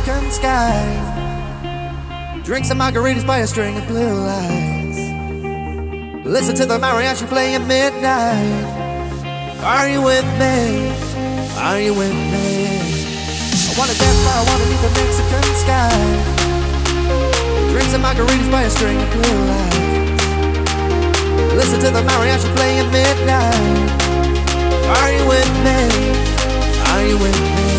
Mexican sky. Drink some margaritas by a string of blue lights. Listen to the mariachi play at midnight. Are you with me? Are you with me? I wanna dance by underneath the Mexican sky. Drink some margaritas by a string of blue lights. Listen to the mariachi play at midnight. Are you with me? Are you with me?